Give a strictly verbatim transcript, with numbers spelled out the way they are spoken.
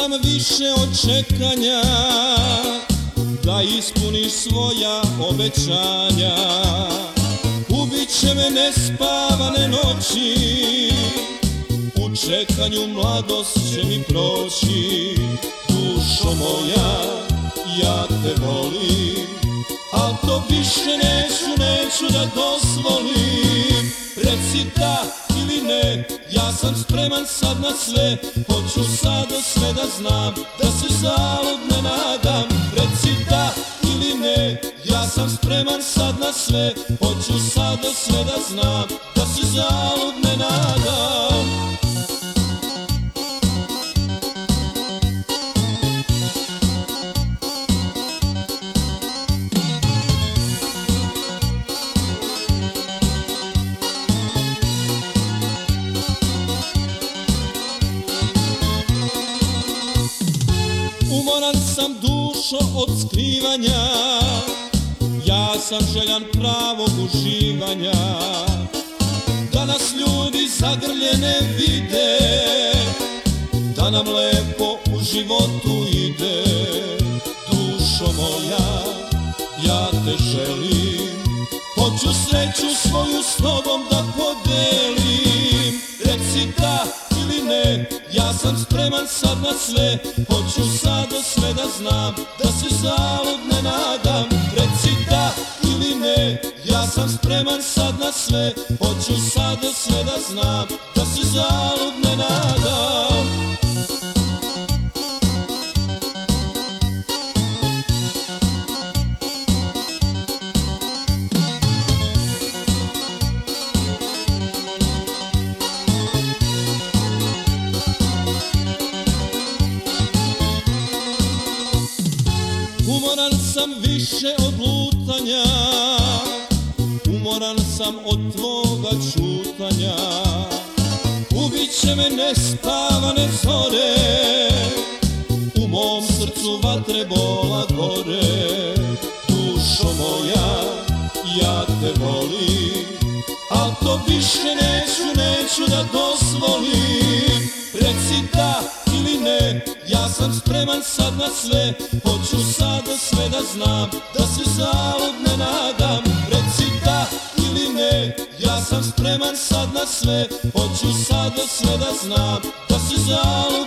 sam više od čekanja da ispuniš svoja obećanja. Ubit će me nespavane noći, u čekanju mladost će mi proći. Dušo moja, ja te volim, al to više neću, neću da dozvolim. Reci da ili ne, ja sam spreman sad na sve. Hoću sad sve da znam, da se zalud ne nadam. Reci da ili ne, ja sam spreman sad na sve. Hoću sad sve da znam, da se zalud ne nadam. Umoran sam dušo od skrivanja, ja sam željan pravog uživanja. Da nas ljudi zagrljene vide, da nam lepo u životu ide. Dušo moja, ja te želim, hoću sreću svoju s tobom da podelim. Reci da ili ne, ja sam spreman sad na sve. Hoću sad sve da znam, da se zalud ne nadam. Reci da ili ne, ja sam spreman sad na sve. Hoću sad sve da znam, da se zalud ne nadam. Umoran sam više od lutanja, umoran sam od tvoga čutanja. Ubit će me nespavane zore, u mom srcu vatre bola gore. Dušo moja, ja te volim, al to više neću, neću da dozvolim. Reci da ili ne, ja sam spreman sad na sve. Hoću sad sve da znam, da se zalud ne nadam. Reci da ili ne, ja sam spreman sad na sve. Hoću sad sve da znam, da se zalud